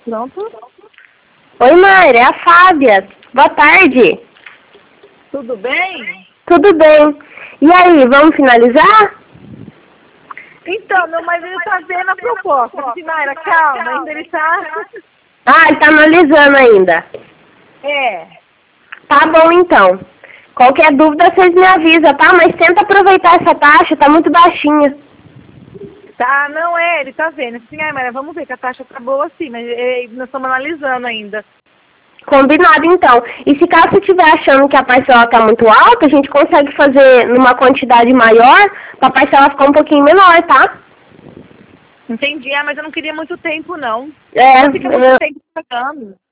Pronto? Oi, Mayra, é a Fábia. Boa tarde. Tudo bem? Tudo bem. E aí, vamos finalizar? Então, meu marido tá vendo a proposta. Eu disse, Mayra, calma, ainda ele tá... Ah, ele tá analisando ainda. É. Tá bom, então. Qualquer dúvida, vocês me avisam, tá? Mas tenta aproveitar essa taxa, tá muito baixinha. Tá, não é, ele tá vendo. Eu disse, Mayra, vamos ver que a taxa tá boa sim, mas nós estamos analisando ainda. Combinado, então. E se caso você estiver achando que a parcela tá muito alta, a gente consegue fazer numa quantidade maior, pra parcela ficar um pouquinho menor, tá? Entendi, mas eu não queria muito tempo, não. É, Não fica muito tempo pagando.